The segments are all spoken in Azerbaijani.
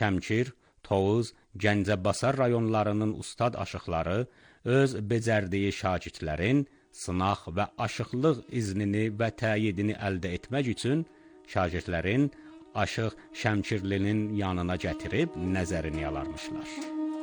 Şəmkir, Tovuz, Gəncəbasar rayonlarının ustad aşıqları öz becərdiyi şagirdlərin sınaq və aşıqlıq iznini və təyidini əldə etmək üçün şagirdlərin aşıq Şəmkirlinin yanına gətirib nəzərini alarmışlar.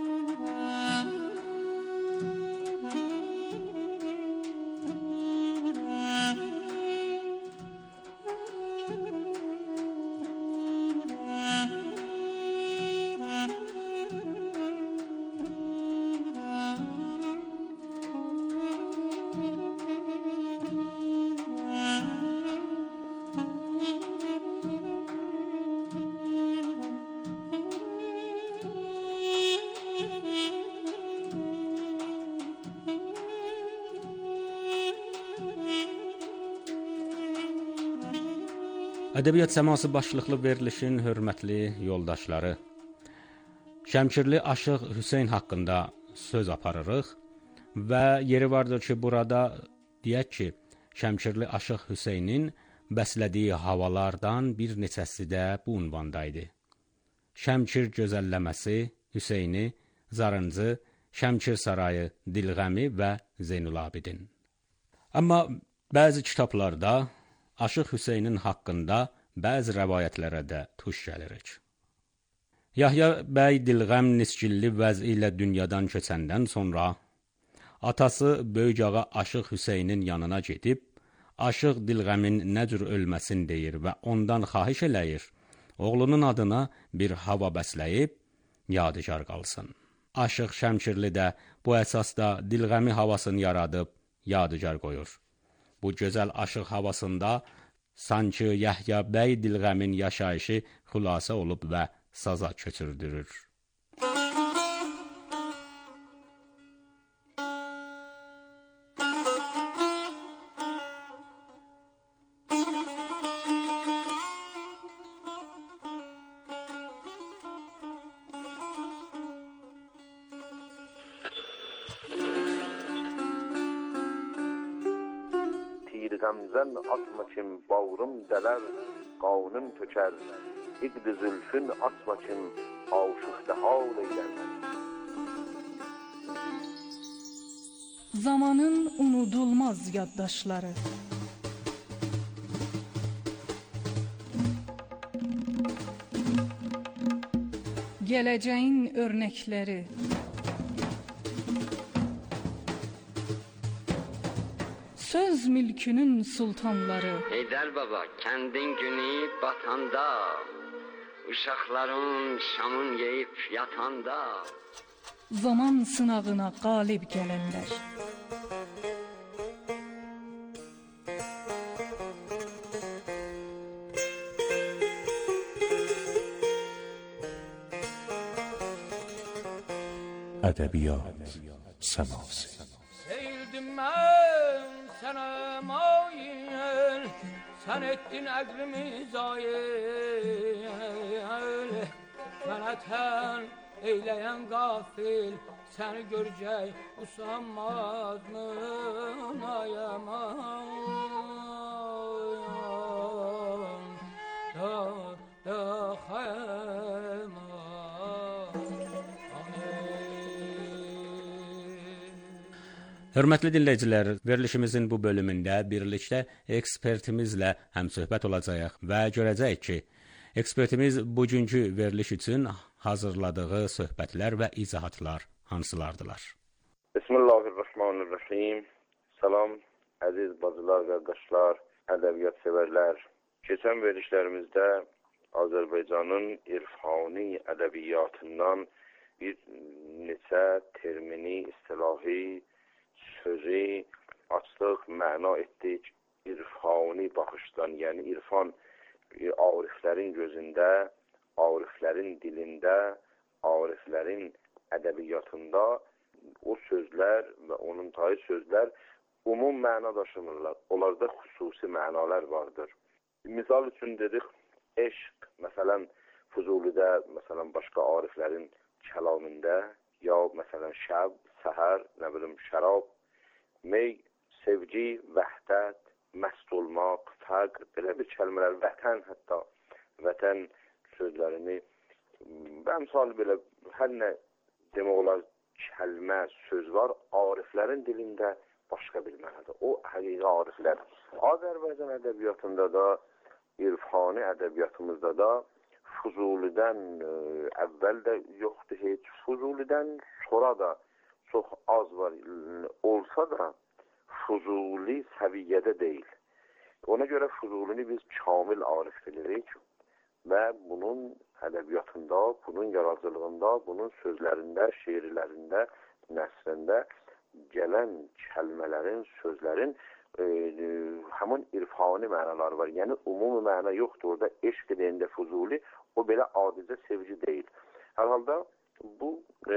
Ədəbiyyat səması başlıqlı verilişin hörmətli yoldaşları, Şəmkirli aşıq Hüseyn haqqında söz aparırıq və yeri vardır ki, burada deyək ki, Şəmkirli aşıq Hüseynin bəslədiyi havalardan bir neçəsi də bu ünvandaydı. Şəmkir gözəlləməsi, Hüseyni, Zarıncı, Şəmkir sarayı, Dilğəmi və Zeynulabidin. Amma bəzi kitablarda Aşıq Hüseynin haqqında bəzi rəvayətlərə də tuş gəlirik. Yahya bəy Dilğəm nisgilli vəzi ilə dünyadan keçəndən sonra atası böyük ağa Aşıq Hüseynin yanına gedib, Aşıq Dilğəmin nə cür ölməsini deyir və ondan xahiş eləyir, oğlunun adına bir hava bəsləyib, yadigar qalsın. Aşıq Şəmkirli də bu əsasda Dilğəmi havasını yaradıb, yadigar qoyur. Bu gözəl aşıq havasında sanki Yahya bəy Dilğəmin yaşayışı xülasə olub və saza köçürdürür. Gamzən atma kim bağrım dələr, qanım tökər. İqd-i zülfün atma kim aşıqda hal eylər. Zamanın unudulmaz yaddaşları. Gələcəyin örnəkləri. Söz mülkünün sultanları. Heydər baba, kəndin günü batanda, uşaqların şamın yeyib yatanda, zaman sınağına qalib gələnlər. Ədəbiyyat səması. Seyirdim mən sənə mayil, sən etdin əqlimi zayil. Mənə tən eyləyən qafil, səni görəcək usanmaz mı ayaman da xəyman. Hörmətli dinləyicilər, verilişimizin bu bölümündə birlikdə ekspertimizlə həmsöhbət olacağıq və görəcəyik ki, ekspertimiz bugünkü veriliş üçün hazırladığı söhbətlər və izahatlar hansılardılar? Bismillahirrahmanirrahim. Salam, əziz bacılar, qardaşlar, ədəbiyyat sevərlər. Keçən verilişlərimizdə Azərbaycanın irfani ədəbiyyatından bir neçə termini, istilahi, sözü açdıq, məna etdik irfani baxışdan, yəni irfan ariflərin gözündə, ariflərin dilində, ariflərin ədəbiyyatında o sözlər və onun tayı sözlər umum məna daşımırlar. Onlarda xüsusi mənalar vardır. Misal üçün dedik, eşq, məsələn, Fuzulidə, məsələn, başqa ariflərin kəlamında, ya məsələn, şəb, səhər, nə bilim, şərab, mey, sevgi, vəhdət, məst olmaq, fəqr, belə bir kəlmələr, vətən hətta, vətən sözlərini və misal belə hər nə demək olar kəlmə, söz var, ariflərin dilində başqa bir mənadır. O həqiqi ariflər. Azərbaycan ədəbiyyatında da, irfani ədəbiyyatımızda da Fuzulidən əvvəl də yoxdur heç. Fuzulidən sonra da çox az var olsa da Fuzuli səviyyədə deyil. Ona görə Fuzulini biz kamil arif bilirik və bunun ədəbiyyatında, bunun yaradıcılığında, bunun sözlərində, şeirlərində, nəsrində gələn kəlmələrin, sözlərin həmin irfani mənaları var. Yəni, umumi məna yoxdur. Orada eşq edəndə Fuzuli, o belə adicə sevgi deyil. Hər halda bu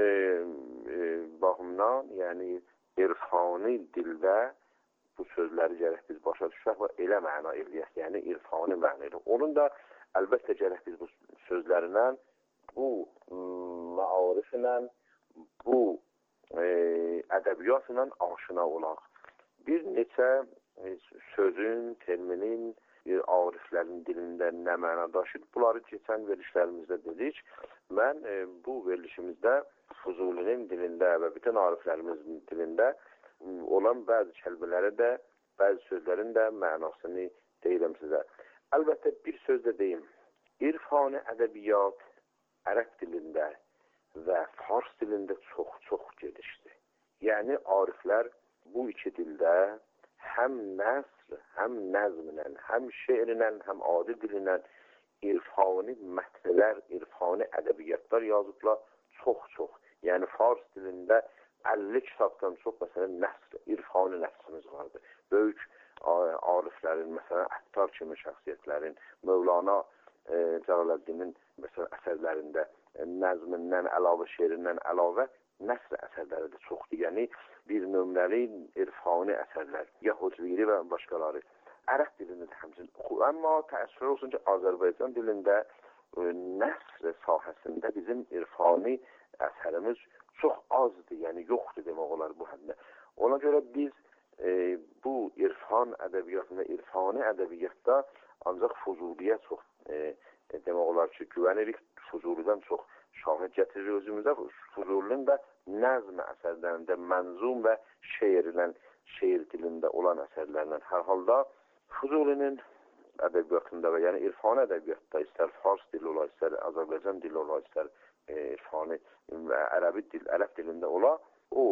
baxımdan, yəni irfani dildə bu sözləri gərək biz başa düşək və elə məna eləyək, yəni irfani məna eləyək. Onun da əlbəttə gərək biz bu sözlərinə, bu maariflə, bu ədəbiyyatla aşina olaq. Bir neçə sözün, terminin, ariflərin dilində nə məna daşıyır. Bunları keçən verilişlərimizdə dedik. Mən bu verilişimizdə Fuzulinin dilində və bütün ariflərimizin dilində olan bəzi kəlmələri də, bəzi sözlərin də mənasını deyirəm sizə. Əlbəttə bir söz də deyim. İrfani ədəbiyyat ərəb dilində və fars dilində çox gedişdir. Yəni, ariflər bu iki dildə həm nəsr, həm nəzmlə, həm şeirlə, həm adi dillə irfani mətnlər, irfani ədəbiyyatlar yazıblar çox. Yəni, fars dilində 50 kitabdan çox, məsələn, nəsr, irfani nəsrimiz vardır. Böyük ariflərin, məsələn, Əttar kimi şəxsiyyətlərin, Mövlana Cəlaləddinin əsərlərində nəzmindən əlavə, şeirindən əlavə nəsr əsərləri də çoxdur. Yəni, bir nömrəli irfani əsərlər, Yahudviri və başqaları. Ərəb dilində də həmçinin. Amma təəssüf olsun ki, Azərbaycan dilində nəsr sahəsində bizim irfani əsərimiz çox azdır, yəni yoxdur demək olar bu həmdə. Ona görə biz bu irfan ədəbiyyatında, irfani ədəbiyyatda ancaq Fuzuliyə çox demək olar ki, güvənirik. Fuzulidən çox şahid gətirir özümüzə. Fuzulinin də nəzm əsərlərində, mənzum və şeir dilində olan əsərlərlə. Hər halda Fuzulinin ədəbiyyatında və yəni irfani ədəbiyyatda istər fars dili ola, istər Azərbaycan dili ola, istər irfani ərəb dilində ola, o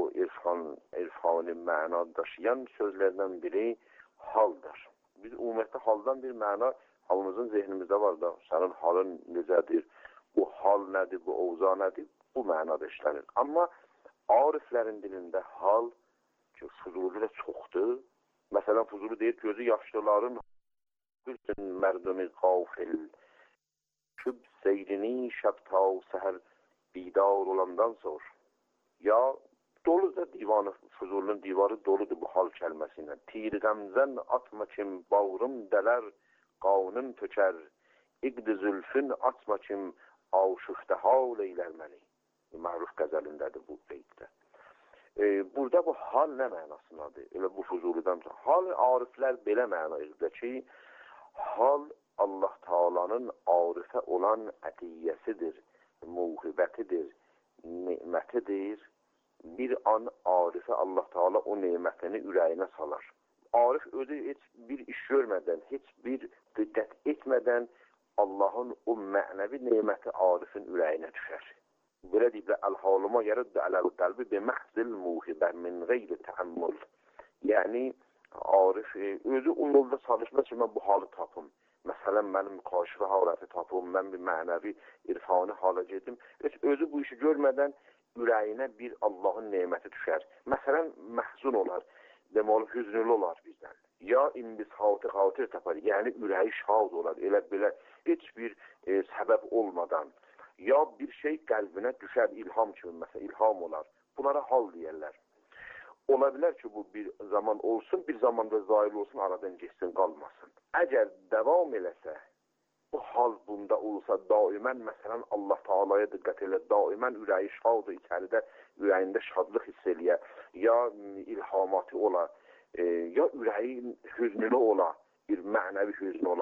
irfani məna daşıyan sözlərdən biri haldır. Biz ümumiyyətlə haldan bir məna halımızın zehnimizdə var da, sənin halın necədir, bu hal nədir, bu ovza nədir, bu mənada işlənir. Amma ariflərin dilində hal ki, Fuzuli də çoxdur. Məsələn, Fuzuli deyir, gözü yaşlıların bütün mərdumi qafil küb seyrini şəbta səhər bidar olandan sonra. Ya, doludur divanı, Fuzulinin divarı doludur bu hal kəlməsi ilə. Tir qəmzən atma kim bağrım dələr, qanım tökər, iqd-i zülfün atma kim aşıqdə hal eylər məni. Məruf qəzəlindədir bu beytdə. Burada bu hal nə mənasındadır? Elə bu Fuzulidən. Hal ariflər belə məna edir ki, hal Allah Taala'nın arifə olan ədiyyəsidir, muhibətidir, nemətidir. Bir an arifə Allah Taala o nemətini ürəyinə salar. Arif özü heç bir iş görmədən, heç bir qüddət etmədən Allahın o mənəvi neməti arifin ürəyinə düşər. Belə deyiblər, əl-haluma yəruddə ələl-qəlbi biməhzil muhibə min qeyri təəmmül. Yəni, arif özü o yolda çalışmaz ki, mən bu halı tapım. Məsələn, mənim kaşifə haləti tapım, mən bir mənəvi, irfani halə gedim. Özü bu işi görmədən ürəyinə bir Allahın neməti düşər. Məsələn, məhzun olar, deməli, hüznülü olar bizdən. Ya imbisatı xatir tapar, yəni ürəyi şad olar, elə belə heç bir səbəb olmadan. Ya bir şey qəlbinə düşər, ilham kimi, məsələn, ilham olar. Bunlara hal deyərlər. Ola bilər ki, bu bir zaman olsun, bir zamanda zahil olsun, aradan geçsin, qalmasın. Əgər davam eləsə, bu hal bunda olsa, daimən, məsələn, Allah Taala'ya diqqət elə, daimən ürəyi şadır, içəridə ürəyində şadlıq hiss eləyə, ya ilhamatı ola, ya ürəyi hüznülü ola, bir mənəvi hüznü ola,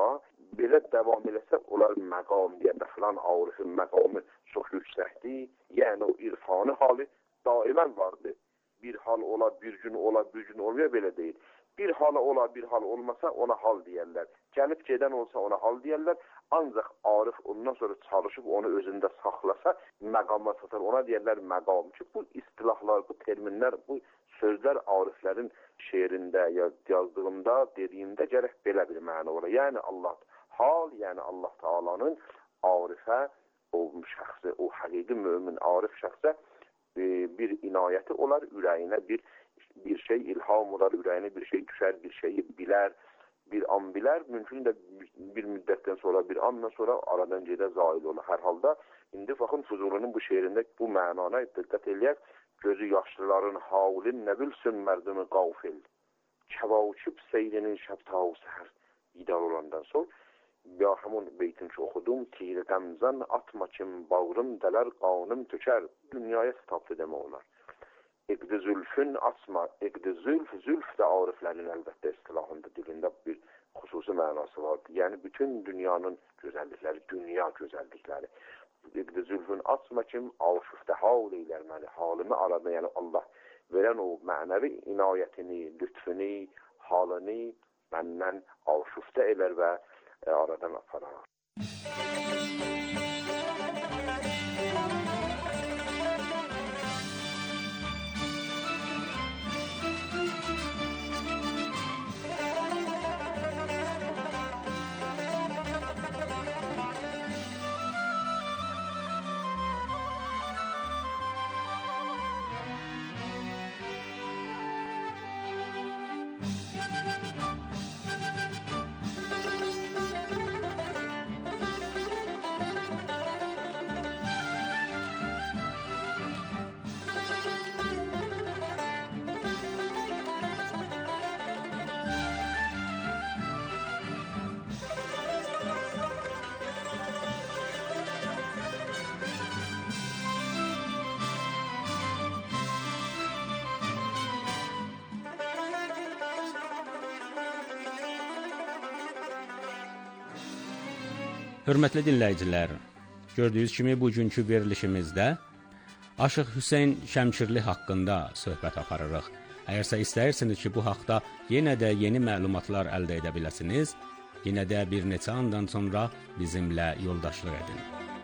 belə davam eləsə, onlar məqam deyəndə filan arifin məqamı çox yüksəkdir. Yəni o irfani halı daimən vardır. Bir hal ola, bir gün ola, bir gün olmuyor, belə deyil. Bir hala ola, bir hal olmasa ona hal deyərlər. Gəlib gedən olsa ona hal deyərlər. Ancaq arif ondan sonra çalışıb onu özündə saxlasa, məqama satar. Ona deyərlər məqam. Çünki bu istilahlar, bu terminlər, bu sözlər ariflərin şeirində ya yazdığında, dediyində gərək belə bir məna ola. Yəni Allah hal, yəni Allah Taala'nın arifə, o şəxsə, o həqiqi mömin arif şəxsə bir inayəti olar, ürəyinə bir şey ilham olar, ürəyinə bir şey düşər, bir şeyi bilər, bir an bilər, mümkün də bir müddətdən sonra, bir andan sonra aradan gedə zail olur. Hər halda, indi baxın Fuzulinin bu şeirində bu mənana diqqət eləyək, gözü yaşlıların havlin nə bilsin mərdimi qafil, kəvauçib seyrinin şəbtav səhər idar olandan sonra, ya həmun beytin ki oxudum, tir qəmzən atma kim bağrım dələr qanım tökər, dünyaya xitablı demək olar. İqdi zülfün asma, iqdi zülf də ariflərin əlbəttə istilahında dilində bir xüsusi mənası vardır. Yəni bütün dünyanın gözəllikləri, dünya gözəllikləri. İqdi zülfün asma kim aşıqdə hal eylər məni, halımı arada, yəni Allah verən o mənəvi inayətini, lütfünü, halını məndən aşıqdə elər və aradan aparar. Hörmətli dinləyicilər, gördüyünüz kimi bugünkü verilişimizdə Aşıq Hüseyn Şəmkirli haqqında söhbət aparırıq. Əgərsə istəyirsiniz ki, bu haqda yenə də yeni məlumatlar əldə edə biləsiniz, yenə də bir neçə andan sonra bizimlə yoldaşlıq edin.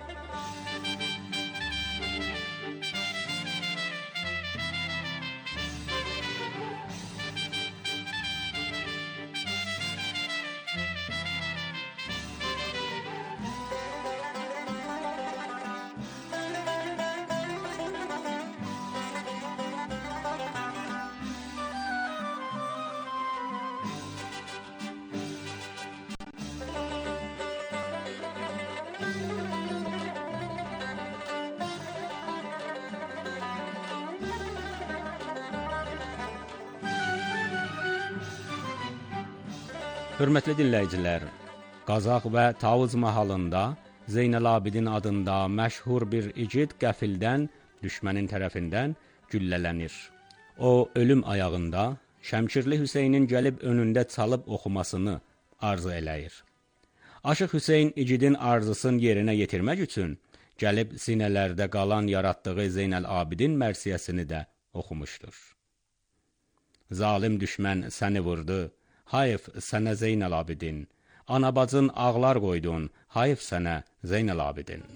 Hörmətli dinləyicilər, Qazaq və Tavuz mahalında Zeynəlabidin adında məşhur bir igid qəfildən, düşmənin tərəfindən güllələnir. O, ölüm ayağında Şəmkirli Hüseynin gəlib önündə çalıb oxumasını arzu eləyir. Aşıq Hüseyn igidin arzusunu yerinə yetirmək üçün gəlib sinələrdə qalan yaratdığı Zeynəlabidin mərsiyəsini də oxumuşdur. Zalim düşmən səni vurdu, hayf sənə Zeynəlabidin, anabacın ağlar qoydun, hayf sənə Zeynəlabidin.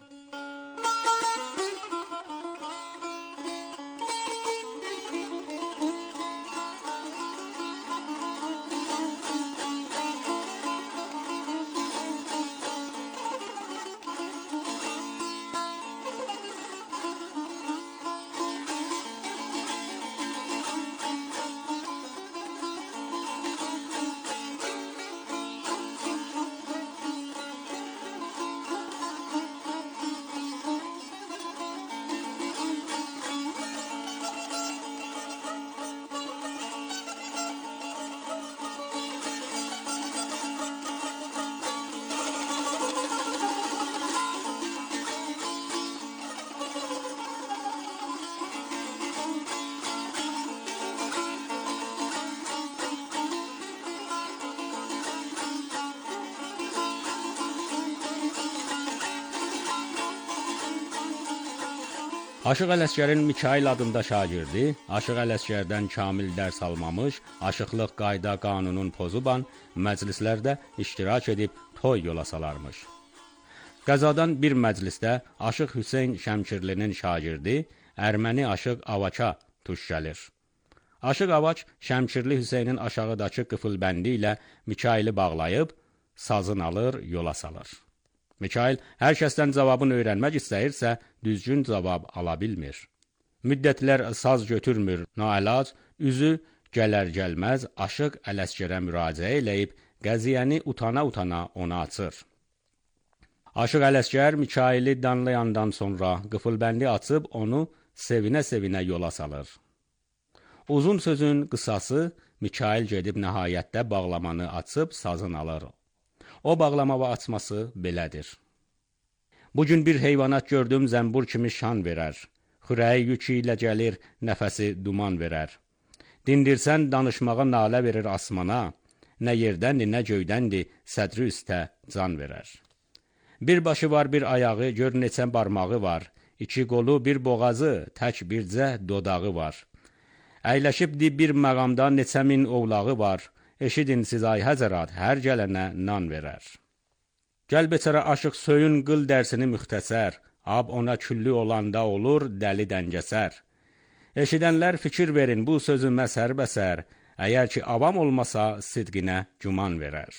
Aşıq Ələsgərin Mikail adında şagirdi, Aşıq Ələsgərdən kamil dərs almamış, aşıqlıq qayda qanunun pozuban məclislərdə iştirak edib toy yola salarmış. Qəzadan bir məclisdə Aşıq Hüseyn Şəmkirlinin şagirdi, erməni Aşıq Avaça tuş gəlir. Aşıq Avaç Şəmkirli Hüseynin aşağıdakı qıfılbəndi ilə Mikaili bağlayıb, sazın alır, yola salır. Mikail hər kəsdən cavabını öyrənmək istəyirsə, düzgün cavab ala bilmir. Müddətlər saz götürmür, naəlac, üzü gələr-gəlməz Aşıq Ələsgərə müraciə eləyib, qəziyyəni utana-utana ona açır. Aşıq Ələsgər Mikaili danlayandan sonra qıfılbəndi açıb onu sevinə-sevinə yola salır. Uzun sözün qısası, Mikail gedib nəhayətdə bağlamanı açıb sazın alır. O bağlama və açması belədir. Bugün bir heyvanat gördüm, zəmbur kimi şan verər. Xürəyi yükü ilə gəlir, nəfəsi duman verər. Dindirsən danışmağa nalə verir asmana, nə yerdəndir, nə göydəndir, sədri üstə can verər. Bir başı var, bir ayağı, gör neçə barmağı var. İki qolu, bir boğazı, tək bircə dodağı var. Əyləşibdi bir məqamda neçə min ovlağı var. Eşidin siz ay həzərat, hər gələnə nan verər. Gəl beçərə aşıq söyün qıl dərsini müxtəsər, ab ona küllü olanda olur dəli dəngəsər. Eşidənlər fikir verin bu sözü məsər bəsər, əgər ki avam olmasa sidqinə güman verər.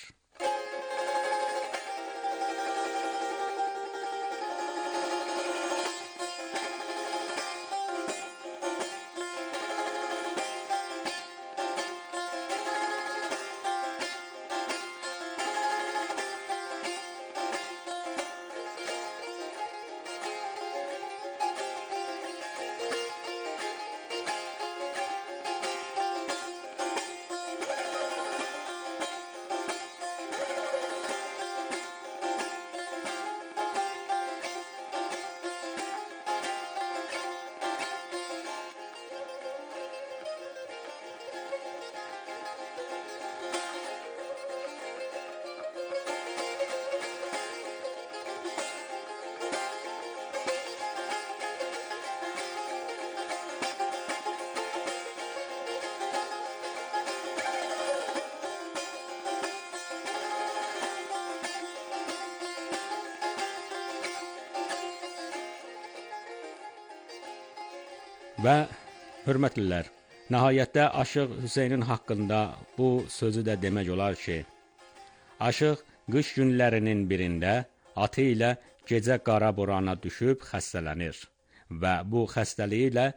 Və hörmətlilər, nəhayətdə Aşıq Hüseynin haqqında bu sözü də demək olar ki, Aşıq qış günlərinin birində atı ilə gecə qara borana düşüb xəstələnir və bu xəstəliyi ilə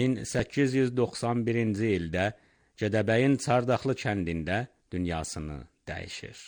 1891-ci ildə Gədəbəyin Çardaxlı kəndində dünyasını dəyişir.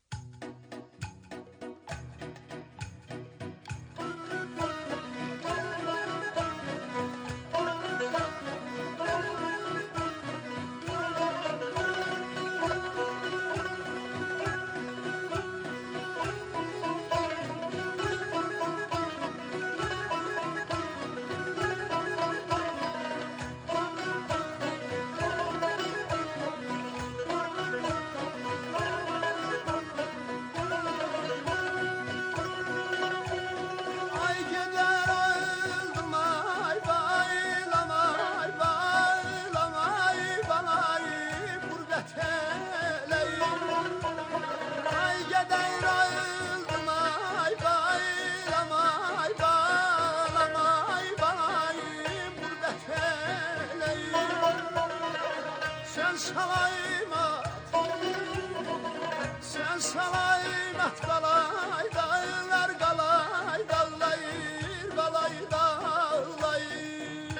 Sen salaymat qalay dağlar qalay dağlayır qalay dağlayır.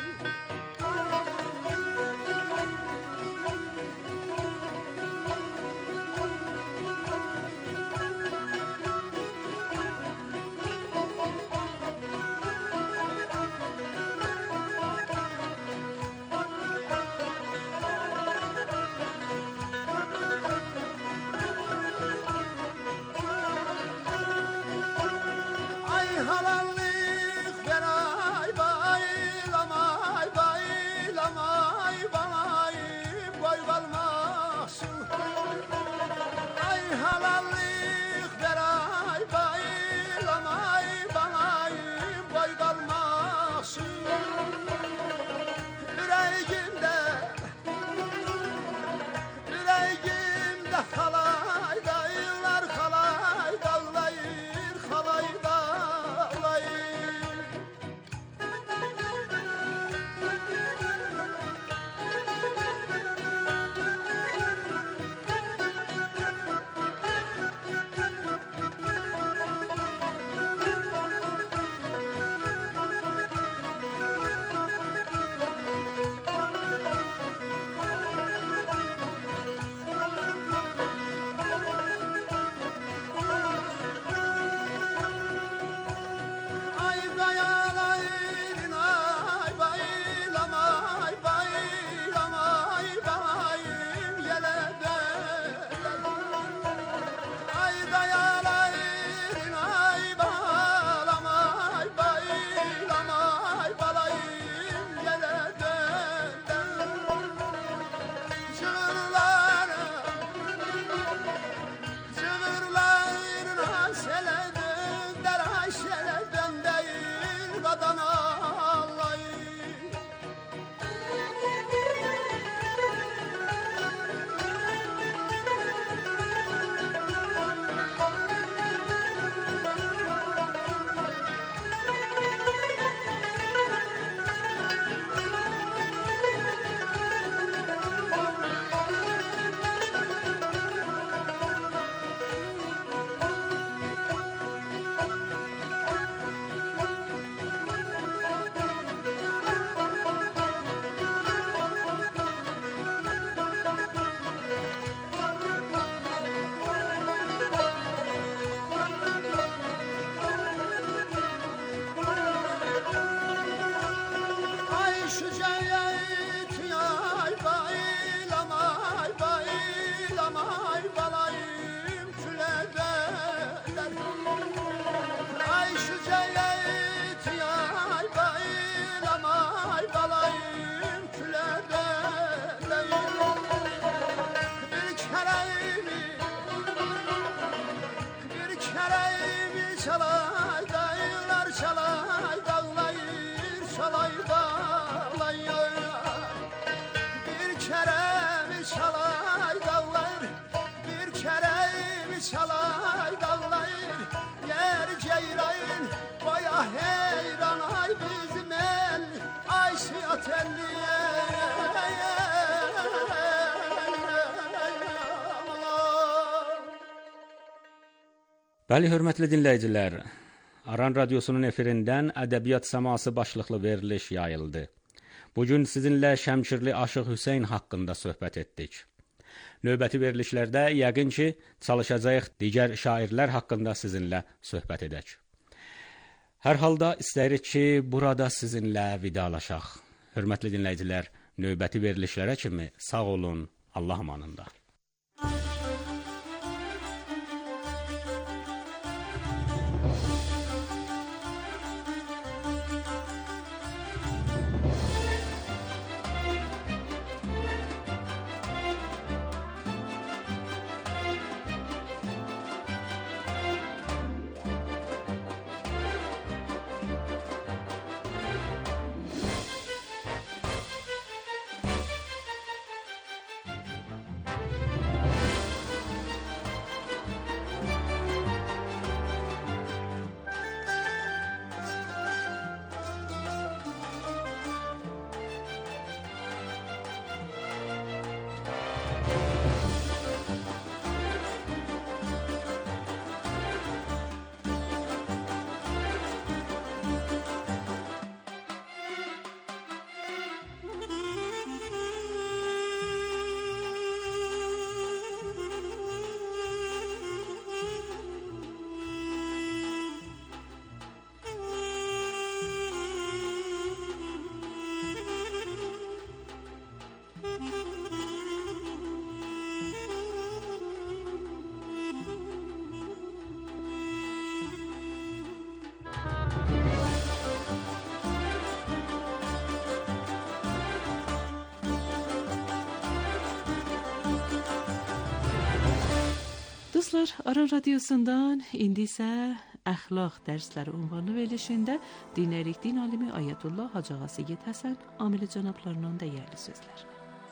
çalay dağlayır yer ceyran baya heyran ay bizim el ay şiyat elliye. Bəli, hörmətli dinləyicilər, Aran Radiosunun efirindən ədəbiyyat səması başlıqlı veriliş yayıldı. Bugün sizinlə Şəmkirli Aşıq Hüseyn haqqında söhbət etdik. Növbəti verilişlərdə yəqin ki, çalışacağıq digər şairlər haqqında sizinlə söhbət edək. Hər halda istəyirik ki, burada sizinlə vidalaşaq. Hörmətli dinləyicilər, növbəti verilişlərə kimi sağ olun, Allah amanında. Dostlar, Aran Radiosundan indi isə əxlaq dərsləri ünvanlı verilişində dinləyirik din alimi Ayətullah Hacı Ağa Seyid Həsən Amili cənablarının dəyərli sözləri.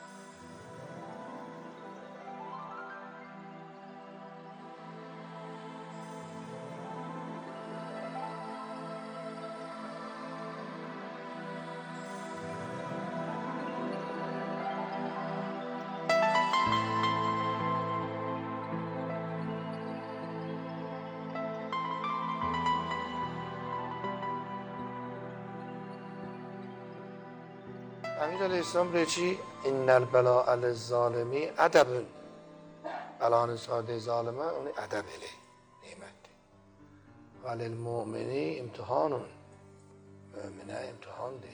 امیر علیه السلام رچی این البلاء للظالمی ادب بلان ساده ظالمه اون ادب اله نعمت ولی المؤمنی امتحان مؤمنه امتحان ده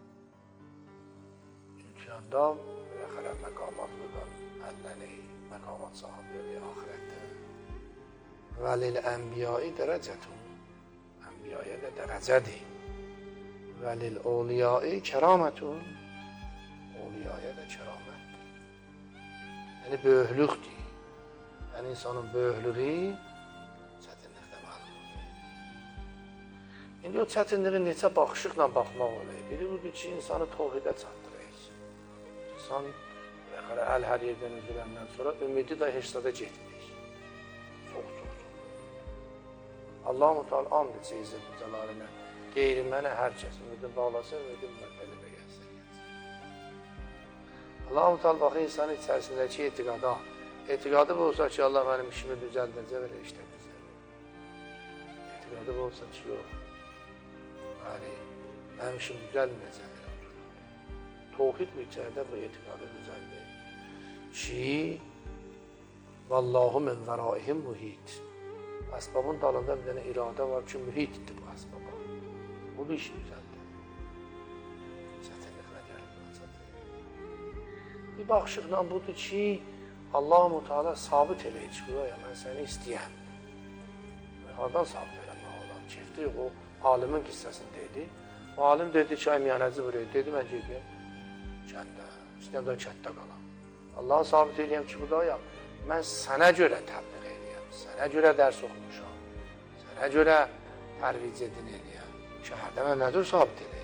امتحان دا بالاخره مقامات بودن علنی مقامات صاحب به آخرت ولی الانبیائی درجتون انبیائی درجه ده ولی الاولیائی کرامتون olyaya da keramet. Yani böyüklükdür. Yani insanın böyüklüğü çətinlikdə məlum olur. İndi o çətinliği neçə baxışıqla baxmaq olur. Biri budur ki, insanı tövhidə çatdırır. İnsan hər yerdən üzüləndən sonra ümidi də heç zada getmir. Çox. Allah-u Teala and etsə İzzət Cəlalinə, qeyri mənə hər kəs ümidin bağlasın, ümidin mərtəbəyə gəlsin. Allah-u Teala baxır insanın içərisindəki etiqadı bu olsa ki, Allah mənim işimi düzəldəcək və işdə düzəldəcək. Etiqadı bu olsa ki, yox. Mənim işim düzəlməyəcək. Tevhid bu içəridə bu etiqadı düzəldir. Ki, vallahu min vəraihim muhit. Əsbabın dalında bir dənə iradə var ki, mühitdir bu əsbaba. Bu bir işi düzəldir. Bir baxışıqla budur ki, Allah-u Teala sabit eləyir ki, mən səni istəyəm. Hardan sabit eləmək olar? Kefdir, o alimin qissəsini dedi. O alim dedi ki, əmyanəci buraya, dedi, mən gedim kəndə, istəyəm də kətdə qalam. Allah'ı sabit eləyəm ki, budayam, mən sənə görə təbliğ eləyəm, sənə görə dərs oxumuşam, sənə görə tərvic edin eləyəm. Şəhərdə mən nədir sabit eləyəm?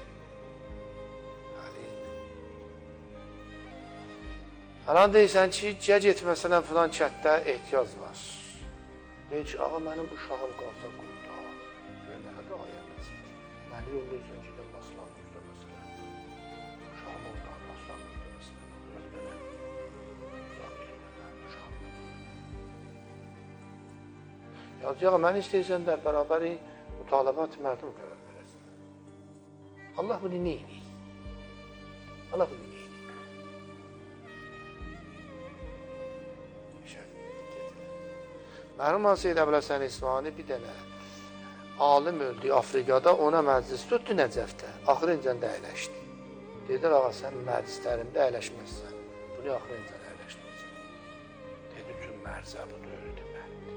Falan deyirsən ki, gəc etməsənə filan kətdə ehtiyac var. Deyir ki, ağa mənim uşağım qalsa qurda, görməlidir ayəməsin. Məni yollayırsan ki, də Aslan qurda məsələn. Uşağım orada, Aslan qurda məsələn. Öyle belə. Uşağım. Yazıya, mən istəyirsən də bərabəri mütalibat mərdum qərar verəsin. Allah bunu ne edir? Allah bunu ne edir? Mənim Seyyid Əbləsən İsfahani bir dənə alim öldü Afrikada, ona məclis tutdu Nəcəfdə. Axırıncə də əyləşdi. Dedilər, ağa sən məclislərimdə əyləşməzsən. Bunu axırıncə əyləşməzsən. Dedi ki, mərzə bu döyüldü məndi.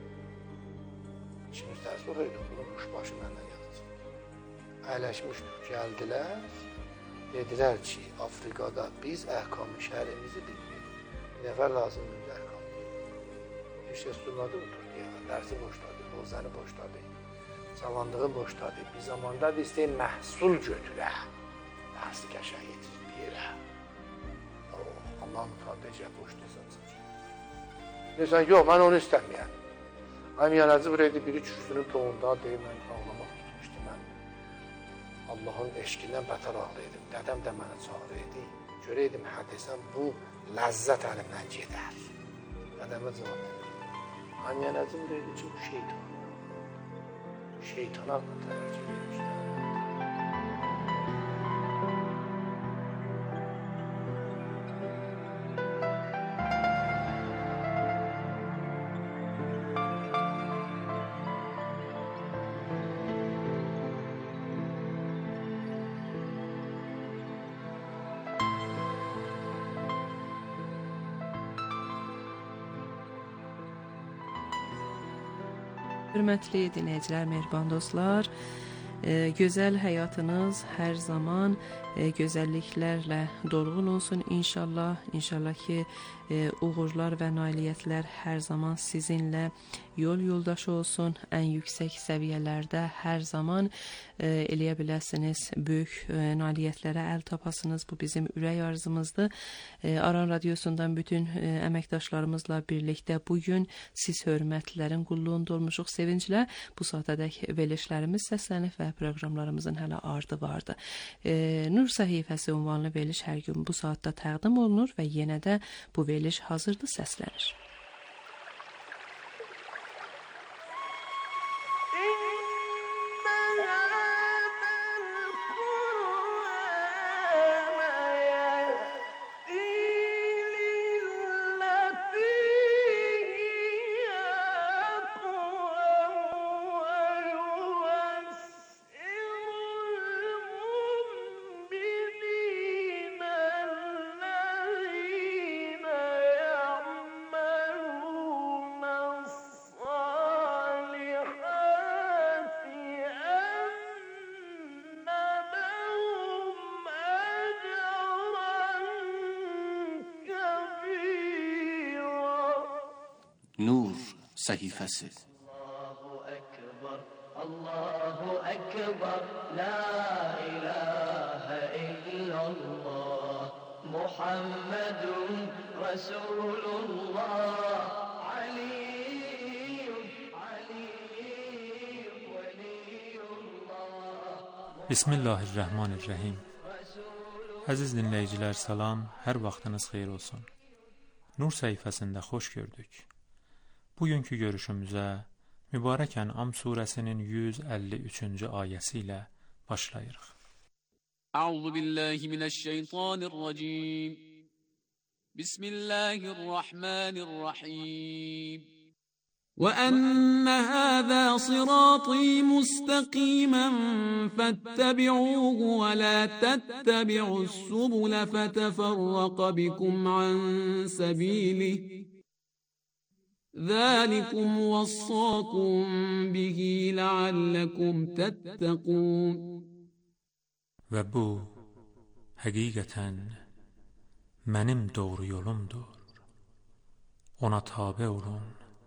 İçimiz dərs oraydı, bulunmuş başı məndən yatacaq. Əyləşmişdik, gəldilər. Dedilər ki, Afrikada biz əhkam-ı şərimizi bilmirik. Bir nəfər lazımdır əhkam. İşte sunladı oturdu ya, dersi boşladı, bozanı boşladı, zamanlığı boşladı. Bir zamanda da istəyir məhsul götürə, dersi qəşəng yetirir bir yerə. Allah'ın sadece boşlayırsan. Deyirsən, yox, mən onu istəməyəm. Mənim yanacı buraydı, biri kürsünün toğunda deyir, mən ağlamaq tutmuşdu mən. Allah'ın eşkindən bətər ağlayırdım. Dədəm də mənə çağırırdı. Görəydim, hədəsən bu ləzzət əlimdən gedər. Dədəmə cavab verir. Anyanacım dedi ki, bu şeytan. Şeytana tercih etmişler. Hörmətli dinləyicilər, mehriban dostlar, gözəl həyatınız hər zaman gözəlliklərlə dolğun olsun inşallah. İnşallah ki, uğurlar və nailiyyətlər hər zaman sizinlə yol yoldaşı olsun. Ən yüksək səviyyələrdə hər zaman eləyə biləsiniz, böyük nailiyyətlərə əl tapasınız. Bu bizim ürək arzumuzdur. Aran Radiosundan bütün əməkdaşlarımızla birlikdə bugün siz hörmətlilərin qulluğunda olmuşuq sevinclə. Bu saatədək verilişlərimiz səslənib və proqramlarımızın hələ ardı vardı. Nur səhifəsi ünvanlı veriliş hər gün bu saatda təqdim olunur və yenə də bu veriliş hazırda səslənir. Nur səhifəsi. Allahu Ekber, la ilahe illallah, Muhammedun Resulullah, Aliyyum, veliyullah. Bismillahirrahmanirrahim. Əziz dinləyicilər, salam, hər vaxtınız xeyir olsun. Nur səhifəsində xoş gördük. Bugünkü görüşümüzə Mübarək Ən'am surəsinin 153-cü ayəsi ilə başlayırıq. Əuzu billahi minəşşeytanirracim. Bismillahirrahmanirrahim. وَأَنَّ هَذَا صِرَاطِي مُسْتَقِيمًا فَاتَّبِعُوهُ وَلَا تَتَّبِعُوا السُّبُلَ فَتَفَرَّقَ بِكُمْ عَنْ سَبِيلِهِ ذَلِكُمْ وَصَّاكُمْ بِهِ لَعَلَّكُمْ تَتَّقُونَ. Və bu, həqiqətən mənim doğru yolumdur. Ona tabe olun.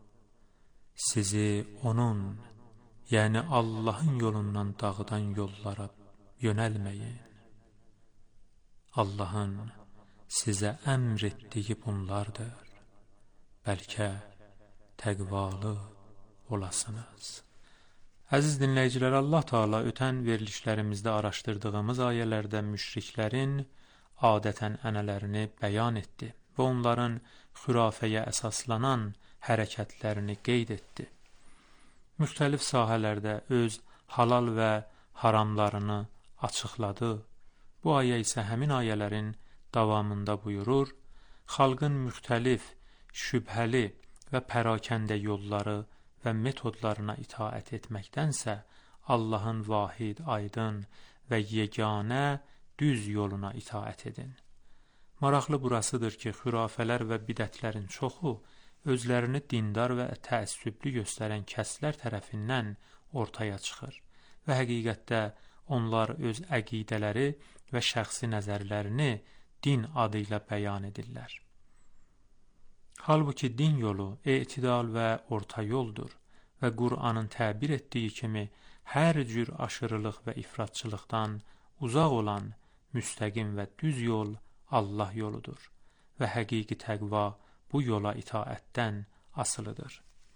Sizi onun, yəni Allahın yolundan dağıdan yollara yönəlməyin. Allahın sizə əmr etdiyi bunlardır. Bəlkə təqvalı olasınız. Əziz dinləyicilər, Allah Teala ötən verilişlərimizdə araşdırdığımız ayələrdə müşriklərin adətən ənələrini bəyan etdi və onların xürafəyə əsaslanan hərəkətlərini qeyd etdi. Müxtəlif sahələrdə öz halal və haramlarını açıqladı. Bu ayə isə həmin ayələrin davamında buyurur: xalqın müxtəlif, şübhəli və pərakəndə yolları və metodlarına itaət etməkdənsə, Allahın vahid, aydın və yeganə düz yoluna itaət edin. Maraqlı burasıdır ki, xürafələr və bidətlərin çoxu özlərini dindar və təəssüblü göstərən kəslər tərəfindən ortaya çıxır və həqiqətdə onlar öz əqidələri və şəxsi nəzərlərini din adı ilə bəyan edirlər. Halbuki din yolu etidal və orta yoldur və Qur'anın təbir etdiyi kimi hər cür aşırılıq və ifratçılıqdan uzaq olan müstəqim və düz yol Allah yoludur və həqiqi təqva bu yola itaətdən asılıdır.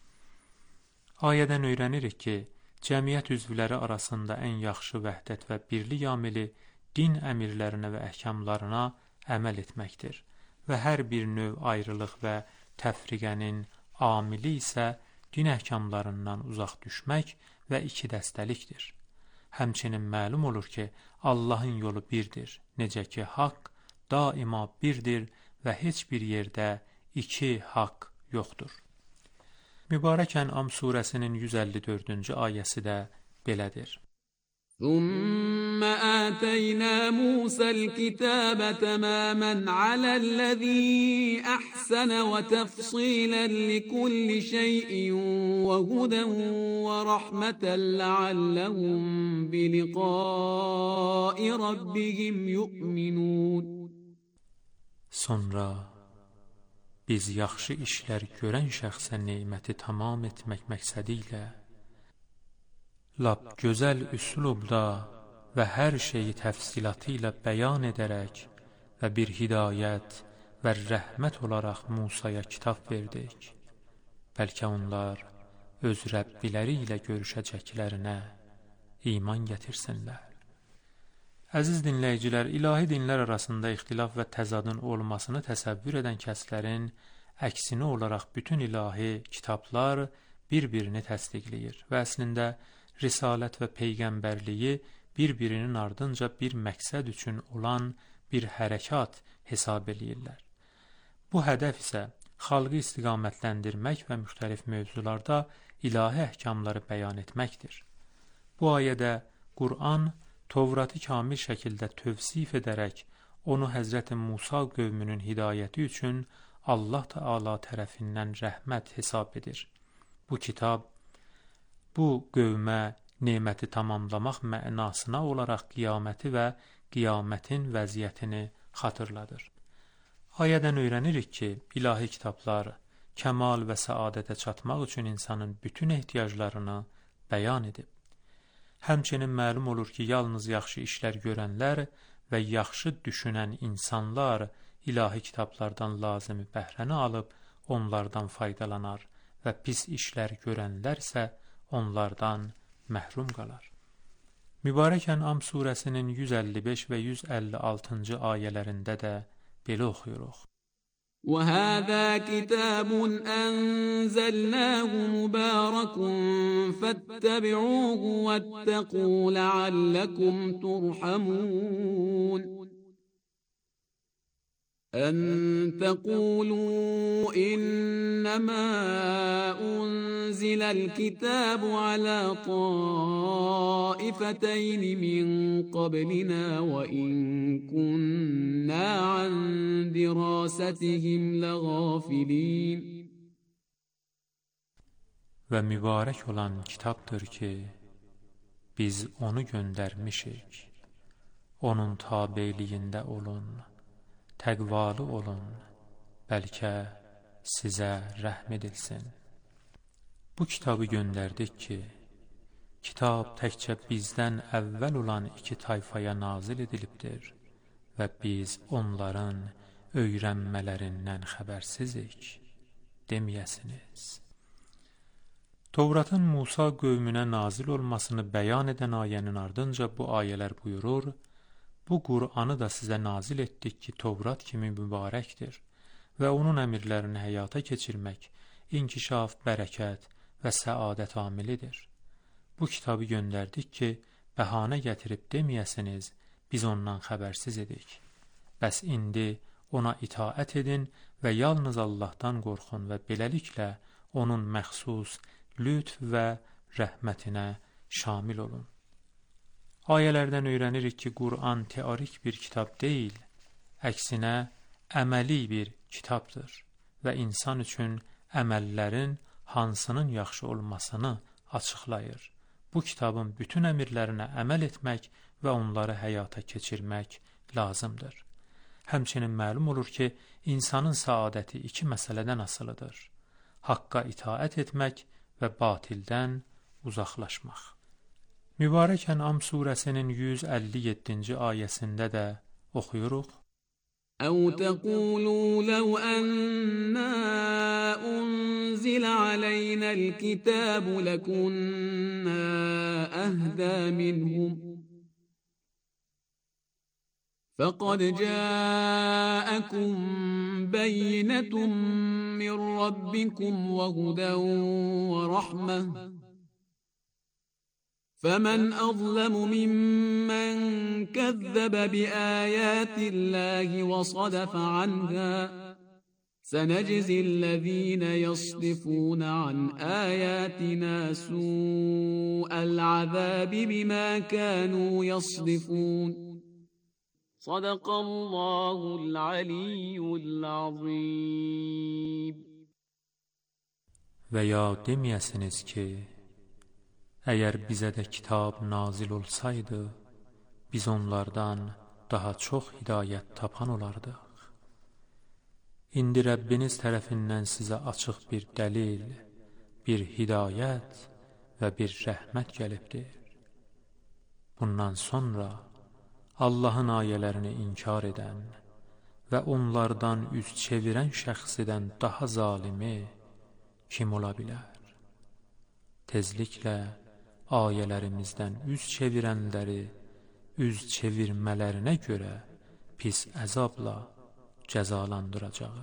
Ayədən öyrənirik ki, cəmiyyət üzvləri arasında ən yaxşı vəhdət və birlik amili din əmirlərinə və əhkamlarına əməl etməkdir və hər bir növ ayrılıq və təfriqənin amili isə din əhkamlarından uzaq düşmək və ikidəstəlikdir. Həmçinin məlum olur ki, Allahın yolu birdir, necə ki, haqq daima birdir və heç bir yerdə iki haqq yoxdur. Mübarək Ən'am surəsinin 154-cü ayəsi də belədir. ثم آتينا موسى الكتاب تماما على الذي أحسن وتفصيلا لكل شيء وهدى ورحمة لعلهم بلقاء ربهم يؤمنون. Sonra biz yaxşı işlər görən şəxsə neməti tamam etmək məqsədi ilə lap gözəl üslubda və hər şeyi təfsilatı ilə bəyan edərək və bir hidayət və rəhmət olaraq Musaya kitab verdik. Bəlkə onlar öz Rəbbiləri ilə görüşəcəklərinə iman gətirsinlər. Əziz dinləyicilər, ilahi dinlər arasında ixtilaf və təzadın olmasını təsəvvür edən kəslərin əksini olaraq bütün ilahi kitablar bir-birini təsdiqləyir və əslində risalət və peyğəmbərliyi bir-birinin ardınca bir məqsəd üçün olan bir hərəkat hesab eləyirlər. Bu hədəf isə xalqı istiqamətləndirmək və müxtəlif mövzularda ilahi əhkamları bəyan etməkdir. Bu ayədə Qur'an Tövratı kamil şəkildə tövsif edərək onu Həzrəti Musa qövmünün hidayəti üçün Allah Teala tərəfindən rəhmət hesab edir. Bu kitab bu qövmə neməti tamamlamaq mənasına olaraq qiyaməti və qiyamətin vəziyyətini xatırladır. Ayədən öyrənirik ki, ilahi kitablar kəmal və səadətə çatmaq üçün insanın bütün ehtiyaclarını bəyan edib. Həmçinin məlum olur ki, yalnız yaxşı işlər görənlər və yaxşı düşünən insanlar ilahi kitablardan lazımi bəhrəni alıb onlardan faydalanar və pis işlər görənlərsə onlardan məhrum qalar. Mübarək Ən'am surəsinin 155 və 156-cı ayələrində də belə oxuyuruq. وَهَذَا كِتَابٌ أَنزَلْنَاهُ مُبَارَكٌ فَاتَّبِعُوهُ وَاتَّقُوا لَعَلَّكُمْ تُرْحَمُونَ. أَن تَقُولُوا إِنَّمَا أُنزِلَ الْكِتَابُ عَلَى طَائِفَتَيْنِ مِنْ قَبْلِنَا وَإِنْ كُنَّا عَنْ دِرَاسَتِهِمْ لَغَافِلِينَ. Və mübarək olan kitabdır ki, biz onu göndərmişik. Onun tabeliyində olun, təqvalı olun, bəlkə sizə rəhm edilsin. Bu kitabı göndərdik ki, kitab təkcə bizdən əvvəl olan iki tayfaya nazil edilibdir və biz onların öyrənmələrindən xəbərsizik deməyəsiniz. Tevratın Musa qövmünə nazil olmasını bəyan edən ayənin ardınca bu ayələr buyurur: Bu Qur'anı da sizə nazil etdik ki, Tevrat kimi mübarəkdir və onun əmrlərini həyata keçirmək, inkişaf, bərəkət və səadət amilidir. Bu kitabı göndərdik ki, bəhanə gətirib deməyəsiniz, biz ondan xəbərsiz edik. Bəs indi ona itaət edin və yalnız Allahdan qorxun və beləliklə onun məxsus lütf və rəhmətinə şamil olun. Ayələrdən öyrənirik ki, Qur'an teorik bir kitab deyil, əksinə əməli bir kitabdır və insan üçün əməllərin hansının yaxşı olmasını açıqlayır. Bu kitabın bütün əmrlərinə əməl etmək və onları həyata keçirmək lazımdır. Həmçinin məlum olur ki, insanın səadəti iki məsələdən asılıdır: haqqa itaət etmək və batildən uzaqlaşmaq. Mübarək Ən'am surəsinin 157-ci ayəsində də oxuyuruq: أو تقولوا لو أنا أنزل علينا الكتاب لكنا أهدى منهم فقد جاءكم بينة من ربكم وهدى ورحمة فمن أظلم ممن كذب بآيات الله وصدف عنها سنجزي الذين يصدفون عن آياتنا سوء العذاب بما كانوا يصدفون صدق الله العلي العظيم. Və ya deməyəsiniz ki, əgər bizə də kitab nazil olsaydı, biz onlardan daha çox hidayət tapan olardıq. İndi Rəbbiniz tərəfindən sizə açıq bir dəlil, bir hidayət və bir rəhmət gəlibdir. Bundan sonra Allahın ayələrini inkar edən və onlardan üz çevirən şəxsidən daha zalimi kim ola bilər? Tezliklə ayələrimizdən üz çevirənləri üz çevirmələrinə görə pis əzabla cəzalandıracağıq.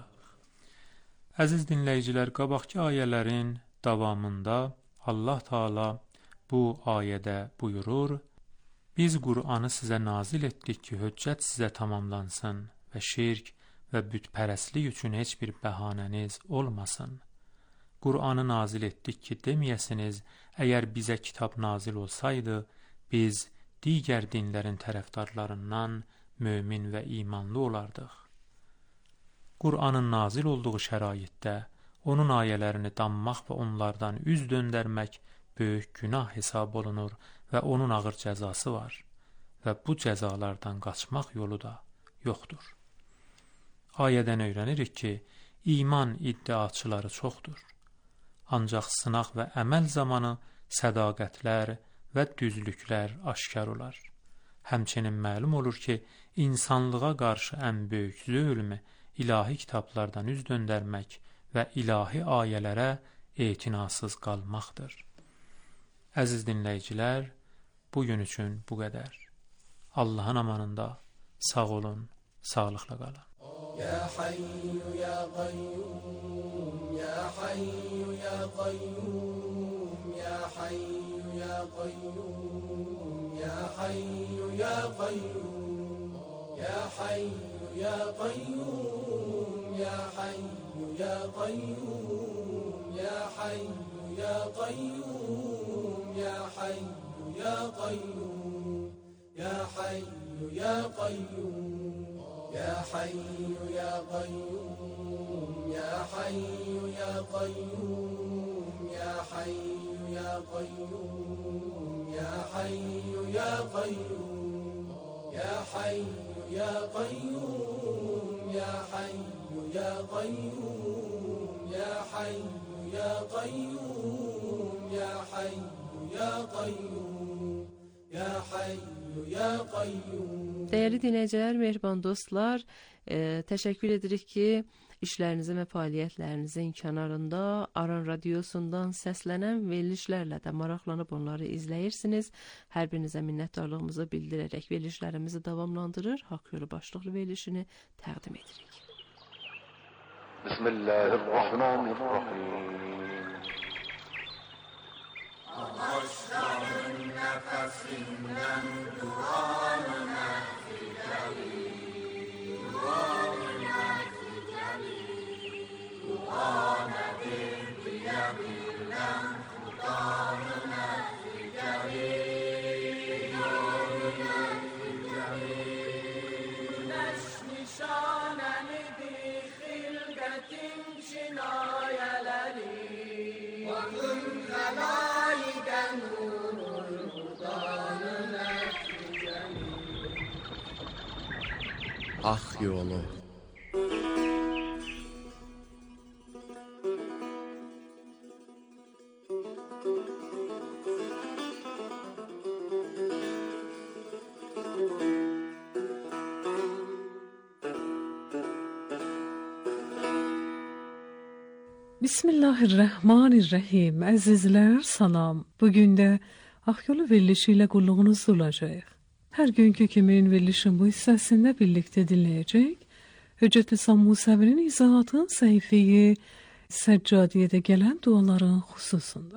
Əziz dinləyicilər, qabaqki ayələrin davamında Allah Taala bu ayədə buyurur: Biz Qur'anı sizə nazil etdik ki, höccət sizə tamamlansın və şirk və bütpərəstlik üçün heç bir bəhanəniz olmasın. Qur'anı nazil etdik ki, deməyəsiniz, əgər bizə kitab nazil olsaydı, biz digər dinlərin tərəfdarlarından mömin və imanlı olardıq. Qur'anın nazil olduğu şəraitdə onun ayələrini danmaq və onlardan üz döndərmək böyük günah hesab olunur və onun ağır cəzası var və bu cəzalardan qaçmaq yolu da yoxdur. Ayədən öyrənirik ki, iman iddiaçıları çoxdur. Ancaq sınaq və əməl zamanı sədaqətlər və düzlüklər aşkar olar. Həmçinin məlum olur ki, insanlığa qarşı ən böyük zülm ilahi kitablardan üz döndərmək və ilahi ayələrə etinasız qalmaqdır. Əziz dinləyicilər, bugün üçün bu qədər. Allahın amanında sağ olun, sağlıqla qalın. Ya Hayyu ya Qayyum, ya Hayyu ya Qayyum, ya Hayyu ya Qayyum, ya Hayyu ya Qayyum, ya Hayyu ya Qayyum, ya Hayyu ya Qayyum, ya Hayyu ya Qayyum, ya Hayyu ya Qayyum, ya Hayyu ya Qayyum. يا حي يا قيوم يا حي يا قيوم يا حي يا قيوم يا حي يا قيوم يا حي يا قيوم يا حي يا قيوم يا حي يا قيوم يا حي يا قيوم يا حي يا قيوم. Değerli dinləyicilər, mehriban dostlar, təşəkkür edirik ki, işlərinizin və fəaliyyətlərinizin kənarında Aran Radiosundan səslənən verilişlərlə də maraqlanıb onları izləyirsiniz. Hər birinizə minnətdarlığımızı bildirərək verilişlərimizi davamlandırır. Haqq Yolu başlıqlı verilişini təqdim edirik. Bismillahirrahmanirrahim. Ağaçların nefesinden duanına fidelim, duanına fidelim, duana bir diyebilem, duanına fidelim, duanına fidelim. Güneş nişanenidir hilgetin çinayeleri, bakın Zelaiden nurul hudanına fidelim. Hak yolu. Bismillahirrahmanirrahim. Əzizlər, salam. Bugün də Haqq Yolu verilişi ilə qulluğunuzda olacağıq. Hər günkü kimi verilişin bu hissəsində birlikdə dinləyəcək. Hüccət İslam Musəvinin izahatın səhifəyi Səccadiyyədə gələn duaların xüsusunda.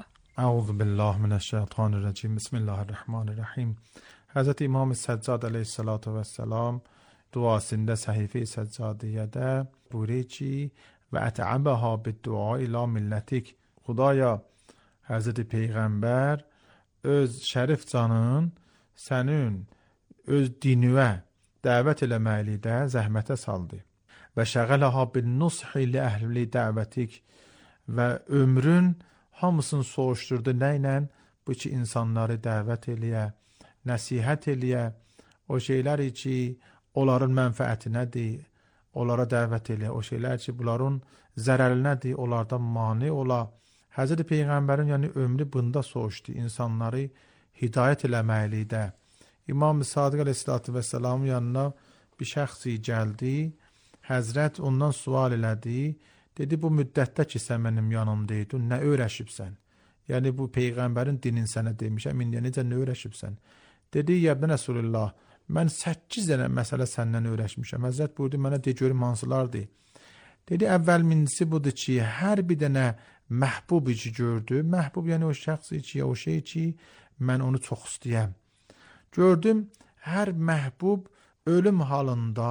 Euzubillahimineşşeytanirracim. Bismillahirrahmanirrahim. Hazreti İmam Səccad əleyhissalatu vesselam duasında səhifə-i Səccadiyyədə buyurur ki: və ətəbəha bid-dua ilə millətik. Xudaya, Həzreti Peyğəmbər öz şərif canın sənin öz dinüvə dəvət eləməklikdə zəhmətə saldı. Və şəğələha bin-nushi li əhli dəvətik. Və ömrün hamısını soğuşturdu nəylə? Bu ki, insanları dəvət eləyə, nəsihət eləyə, o şeylər ki, onların mənfəətinədir, onlara dəvət elə, o şeylər ki, bunların zərərlinədir, onlardan mane ola. Həzreti Peyğəmbərin yəni ömrü bunda soğuşdu, insanları hidayət eləməklikdə. İmam Sadiq əleyhissalatu vesselamın yanına bir şəxsi gəldi, Həzrət ondan sual elədi, dedi, bu müddətdə ki, sən mənim yanımdaydın, nə öyrəşibsən? Yəni, bu Peyğəmbərin dinin sənə demişəm, indi necə nə öyrəşibsən? Dedi, Yəbnə Rəsulullah, mən 8 dənə məsələ səndən öyrəşmişəm. Həzrət buyurdu, mənə de görüm hansılardır. Dedi, əvvəl mincisi budur ki, hər bir dənə məhbub ki gördü. Məhbub yəni o şəxs ki, o şey ki, mən onu çox istəyəm. Gördüm, hər məhbub ölüm halında,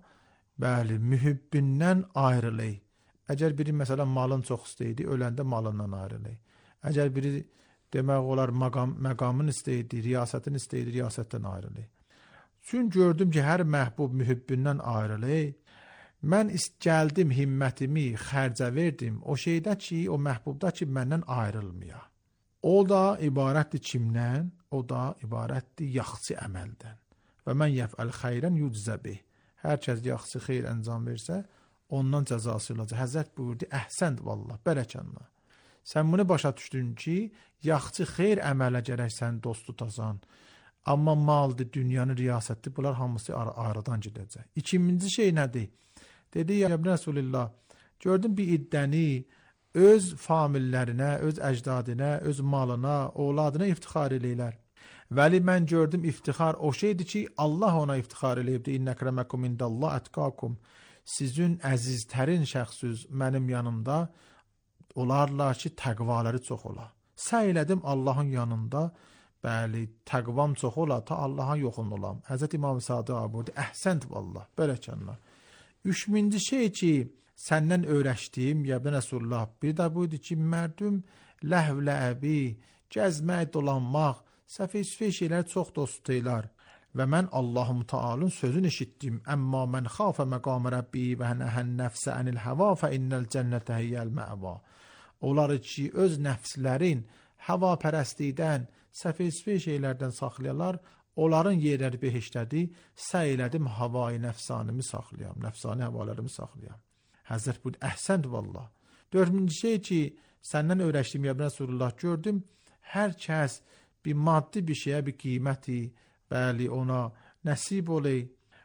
bəli, mühibbindən ayrılır. Əgər biri məsələn malın çox istəyirdi, öləndə malından ayrılır. Əgər biri demək olar məqamın istəyirdi, riyasətin istəyirdi, riyasətdən ayrılır. Çünki gördüm ki, hər məhbub mühibbindən ayrılır. Mən gəldim, himmətimi xərcə verdim. O şeydə ki, o məhbubda ki, məndən ayrılmaya. O da ibarətdir kimdən? O da ibarətdir yaxşı əməldən. Və mən yəfəl xeyrən yuczəbih. Hər kəs yaxşı xeyr əncam versə, ondan cəzası olacaq. Həzrət buyurdu, əhsənd vallah, bərəkanla. Sən bunu başa düşdün ki, yaxşı xeyr əmələ gərək sən dost tutasan. Amma maldır, dünyanın riyasətdir, bunlar hamısı aradan gedəcək. İkinci şey nədir? Dedi, ya Resulullah, gördüm bir iddəni öz famillərinə, öz əcdadına, öz malına, oğladına iftixar eləyirlər. Vəli mən gördüm iftixar o şeydir ki, Allah ona iftixar eləyibdir. İnnəkrəməkum indəllah ətqakum. Sizin əziztərin şəxsüz mənim yanımda olarlar ki, təqvaları çox ola. Səy elədim Allahın yanında, bəli, təqvam çox ola, ta Allaha yoxun olam. Həzrət İmam Sadiq buyurdu, əhsənd vallah, bərəkanlar. Üçüncü şey ki, səndən öyrəşdiyim, Yəbnə Rəsulullah, bir də buydu ki, mərdüm ləhv-ləəbi, gəzmək, dolanmaq, səfə-süfə şeylər çox dostuylar. Və mən Allahum Taalın sözünü eşitdim. Əmmə mən xafə məqamı Rəbbi və nəhən nəfsə ənil həva fə innəl cənnətə hiyyəl məva. Onlar ki, öz nəfslərin həva pərəstlikdən, səfə-süfə şeylərdən saxlayarlar, onların yerləri behişdədir, səy elədim havayı nəfsanımı saxlayam, nəfsani havalarımı saxlayam. Həzrət buyurdu, əhsənd vallah. Dördüncü şey ki, səndən öyrəşdim, Yəbnə Rəsulullah, gördüm, hər kəs bir maddi bir şeyə bir qiyməti, bəli, ona nəsib olay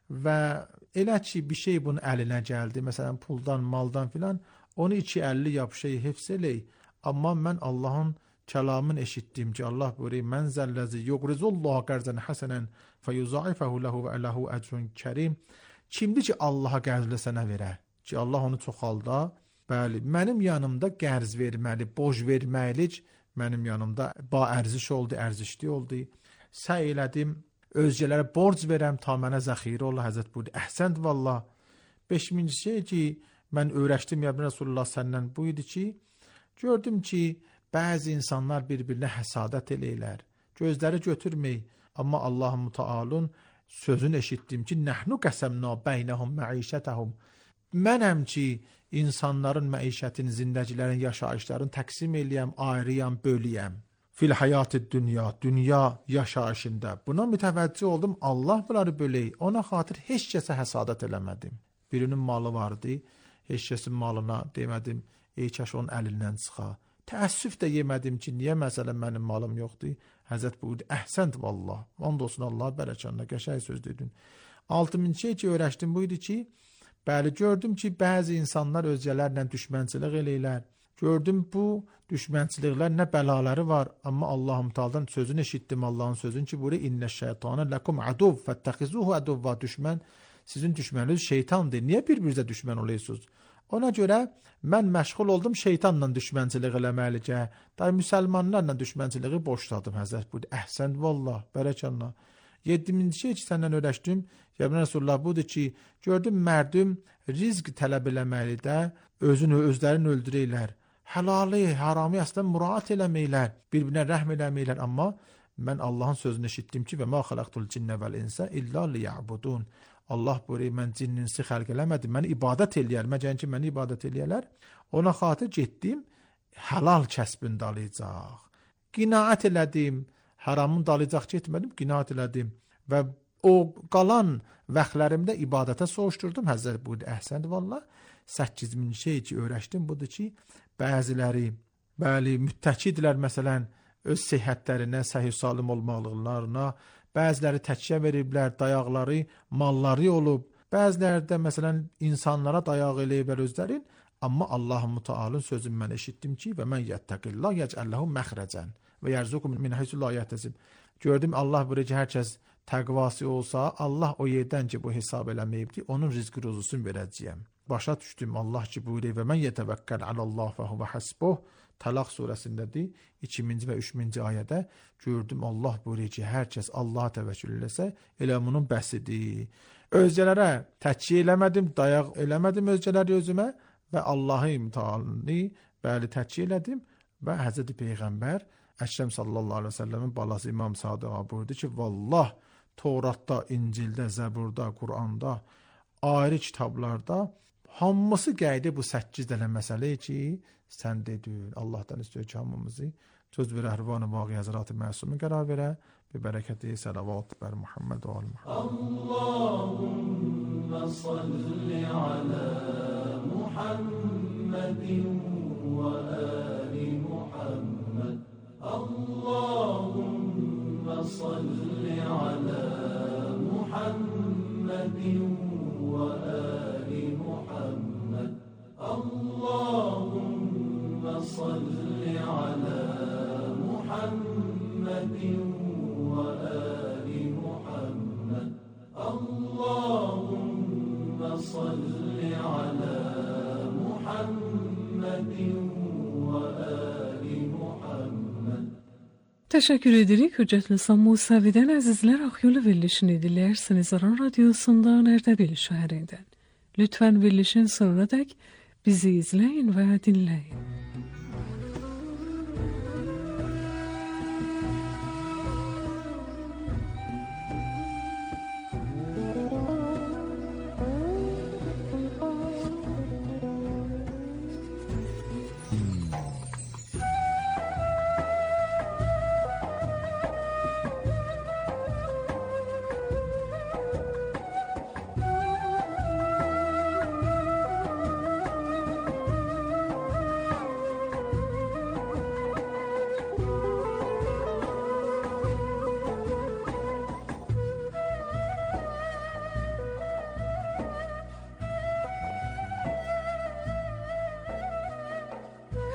və elə ki bir şey bunun əlinə gəldi, məsələn puldan, maldan filan, onu 2-50 yap şey hifz elək. Amma mən Allahın kəlamını eşitdim ki, Allah buyuruyor: "Mən zəlləzi yuqrizullah qərzən həsənən feyuzaifuhu lehu və ləhu ecrun kərim." Kimdir ki Allaha qərzlə sənə verə? Ki Allah onu çoxalda. Bəli, mənim yanımda qərz verməli, borc verməlik mənim yanımda ba ərziş oldu, ərzişli oldu. Səy elədim özgələrə borc verəm ta mənə zəxirə ola. Həzrət buyurdu: "Əhsənd vallah." 5-ci şey ki mən öyrəşdim ya Rasulullah səndən buydu ki, gördüm ki bəzi insanlar bir-birinə həsadət eləyirlər. Gözləri götürmey, amma Allah-u Teala'nın sözünü eşitdim ki, "Nəhnu qəsəmna beynəhum məişətəhum." Mənəm ki insanların məişətini, zindəgilərin, yaşayışlarını təqsim eləyəm, ayrıyam, bölüyəm. Fil həyat-ı dünya yaşayışında. Buna mütəvəccih oldum, Allah bunları böley. Ona xatir heç kəsə həsadət eləmədim. Birinin malı vardı, heç kəsin malına demədim, ey kəş onun əlindən çıxa. Təəssüf də yemədim ki, niyə məsələn mənim malım yoxdur? Həzrət buyurdu: "Əhsənd vallah." And olsun Allah bərəkanına, qəşəng söz dedin. 6-cı şey ki öyrəşdim buydu ki, bəli gördüm ki bəzi insanlar özgələrlə düşmənçilik eləyirlər. Gördüm bu düşmənçiliklər nə bəlaları var, amma Allahım Teala'dan sözünü eşitdim, Allahın sözünü ki, buyuruyor: "İnneşşeytane lekum aduv fettehizuhu aduvva." Düşmən sizin düşməniniz şeytandır. Niyə bir-birinizə düşmən oluyorsunuz? Ona görə mən məşğul oldum şeytanla düşmənçilik eləməyəcə. Day müsəlmanlarla düşmənçiliyi boşladım. Həzrət buyurdu: "Əhsən vallah, bərəkallah." 7-ci şey ki səndən öyrəşdim, Yəbn Rasulullah budur ki, gördüm mərdüm rizq tələb eləməlidə özlərini öldürürlər. Həlali, haramı əslən muraat eləməklər, bir-birinə rəhm eləməklər. Amma mən Allahın sözünü eşitdim ki, "Və mə xalaqtul cinnə vəl insə illə liya'budun." Allah buyuruyor: "Mən cinninsi xəlq eləmədim, məni ibadət eləyər, məgər ki məni ibadət eləyərlər." Ona xatir getdim, halal kəsbin dalayacaq. Qinaət elədim, haramın dalayacaq getmədim, qinaət elədim və o qalan vaxtlarımda ibadətə soğuşdurdum. Həzrət buyurdu: "Əhsən vallah." 8-ci şey ki öyrəşdim budur ki, bəziləri bəli müttəkidirlər məsələn öz səhhətlərinə, səhih salim olmaqlarına, bəziləri təkyə veriblər, dayaqları, malları olub, bəziləri də məsələn insanlara dayaq eləyiblər özlərin, amma Allah-u Teala'nın sözünü mən eşitdim ki, "Və mən yettəqillah yec'allehu məxrəcən və yerzuqu min haysu la yahtasib." Gördüm Allah buyuruyor ki, hər kəs təqvası olsa, Allah o yerdən ki bu hesab eləməyib ki, onun rizqi ruzusunu verəcəyəm. Başa düşdüm Allah ki buyuruyor: "Və mən yetəvəkkəl alallah və huve hasbuh." Talaq surəsindədir, 2-ci və 3-cü ayədə gördüm Allah buyuruyor ki, hər kəs Allaha təvəkkül eləsə, elə bunun bəsidir. Özgələrə təkkiyə eləmədim, dayaq eləmədim özgələri özümə və Allahı Teala'nı bəli təkkiyə elədim və Həzrəti Peyğəmbər Əkrəm sallallahu aleyhi ve sellemin balası İmam Sadiq buyurdu ki, "Vallah Tevratda, İncildə, Zəburda, Quranda, ayrı kitablarda hamısı qəydi bu 8 dənə məsələ ki, sən dedin." Allahdan istiyor ki hamımızı söz və rəhvan-ı vaqi həzrat-ı məsumi qərar verə, bi bərəkəti salavat bər Muhammed və al-Muhammed. Allahümme salli ala Muhammedin və ali Muhammed. Allahümme salli ala Muhammedin ve ali Muhammed. Allahümme salli ala Muhammedin ve ali Muhammed. Allahümme salli ala Muhammedin ve ali Muhammed. Təşəkkür edirik. Hüccətli İslam Musavidən əzizlər, Axyolu verilişini dinləyirsiniz Aran Radyosu'ndan Ərdəbil şəhərindən. Lütfən verilişin sonuna dək bizi izləyin və dinləyin.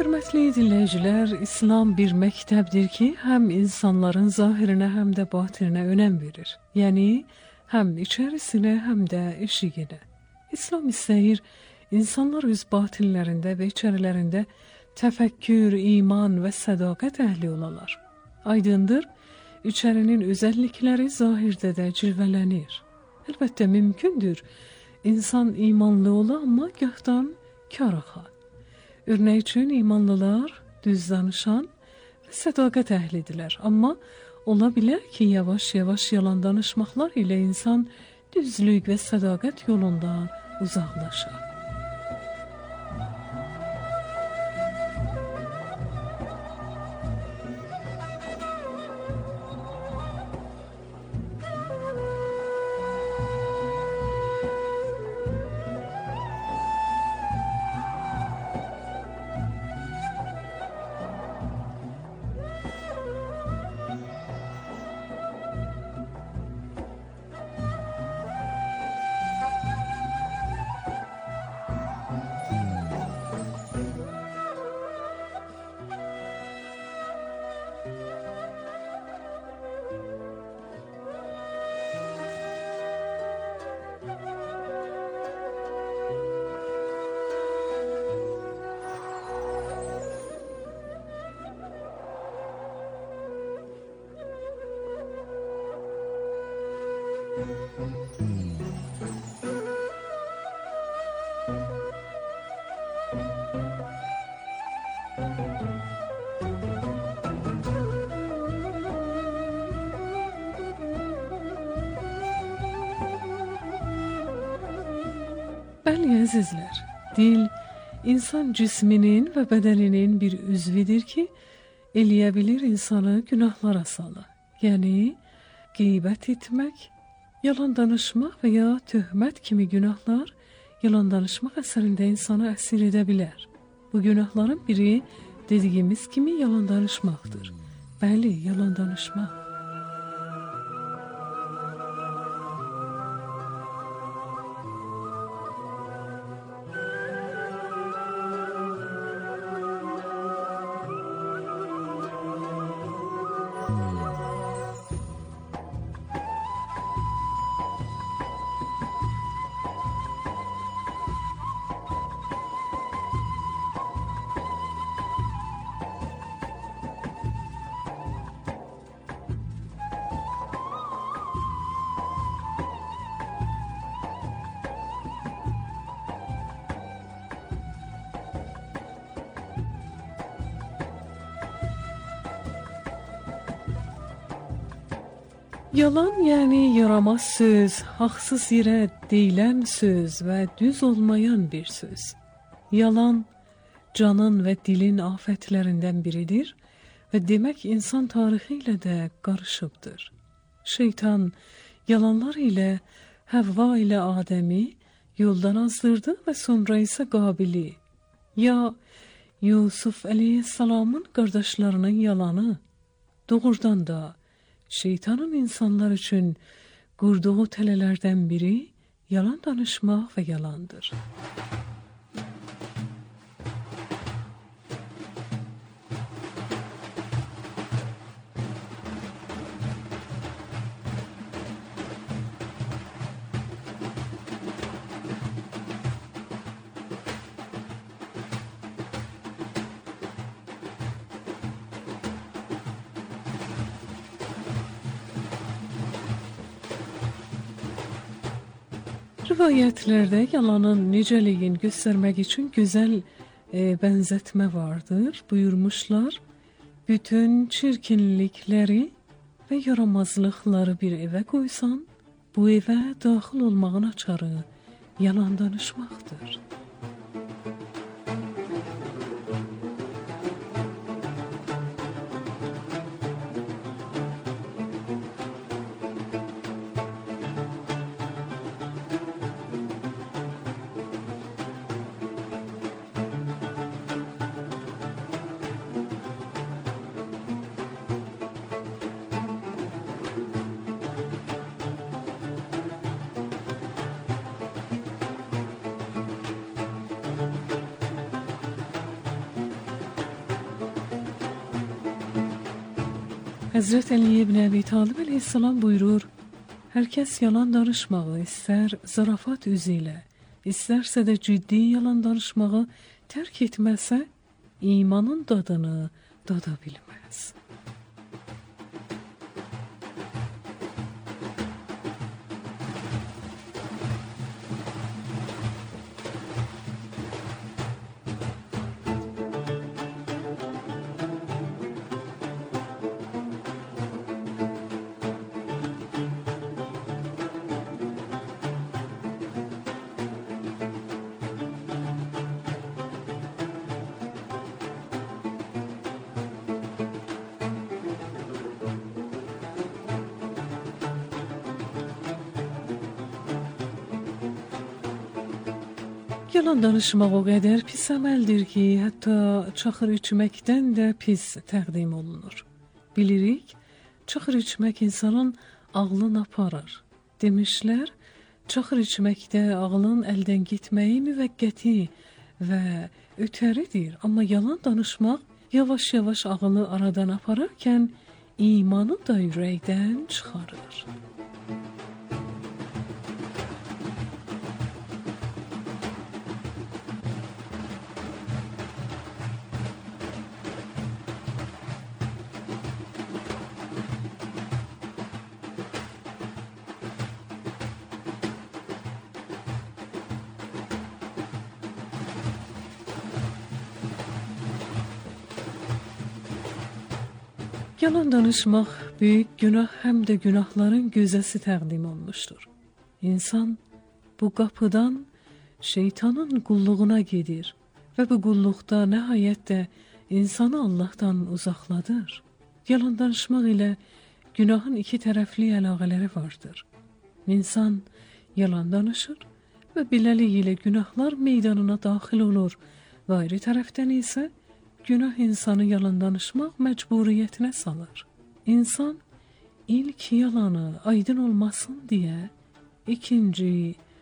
Hörmətli dinləyicilər, İslam bir məktəbdir ki, həm insanların zahirinə, həm də batininə önəm verir. Yəni, həm içərisinə, həm də eşiğinə. İslam istəyir, insanlar öz batinlərində və içərilərində təfəkkür, iman və sədaqət əhli olalar. Aydındır, içərinin özəllikləri zahirdə də cilvələnir. Əlbəttə, mümkündür, insan imanlı ola, amma gahdan karaxa. Örnək üçün, imanlılar düz danışan və sədaqət əhlidirlər. Amma ola bilər ki, yavaş-yavaş yalan danışmaqlar ilə insan düzlük və sədaqət yolundan uzaqlaşır. Bəli, əzizlər, dil insan cisminin və bədəninin bir üzvidir ki, eləyə bilir insanı günahlara salı. Yəni, qeybət etmək, yalan danışmaq və ya töhmət kimi günahlar yalan danışmaq əsərində insanı əsir edə bilər. Bu günahların biri dediyimiz kimi yalan danışmaqdır. Bəli, yalan danışmaq. Yalan, yəni yaramaz söz, haqsız yerə deyilən söz və düz olmayan bir söz. Yalan, canın və dilin afətlərindən biridir və demək insan tarixi ilə də qarışıbdır. Şeytan yalanlar ilə Həvva ilə Adəmi yoldan azdırdı və sonra isə Qabili, ya Yusuf əleyhissalamın qardaşlarının yalanı, doğrudan da şeytanın insanlar üçün qurduğu tələlərdən biri yalan danışmaq və yalandır. Rivayətlərdə yalanın necəliyin göstərmək üçün gözəl bənzətmə vardır. Buyurmuşlar, bütün çirkinlikləri və yaramazlıqları bir evə qoysan, bu evə daxil olmağın açarı yalan danışmaqdır. Həzrət Əli ibn Əbi Talib əleyhissalam buyurur, hər kəs yalan danışmağı istər zarafat üzü ilə, istərsə də ciddi yalan danışmağı tərk etməsə, imanın dadını dada bilməz. Yalan danışmaq o qədər pis əməldir ki, hətta çaxır içməkdən də pis təqdim olunur. Bilirik, çaxır içmək insanın ağlını aparır. Demişlər, çaxır içməkdə ağlın əldən getməyi müvəqqəti və ötəridir. Amma yalan danışmaq yavaş-yavaş ağlı aradan apararkən imanı da ürəkdən çıxarır. Yalan danışmaq böyük günah həm də günahların gözəsi təqdim olmuşdur. İnsan bu qapıdan şeytanın qulluğuna gedir və bu qulluqda nəhayət də insanı Allahdan uzaqladır. Yalan danışmaq ilə günahın iki tərəfli əlaqələri vardır. İnsan yalan danışır və beləliklə ilə günahlar meydanına daxil olur və ayrı tərəfdən isə günah insanı yalan danışmaq məcburiyyətinə salır. İnsan ilk yalanı aydın olmasın deyə ikinci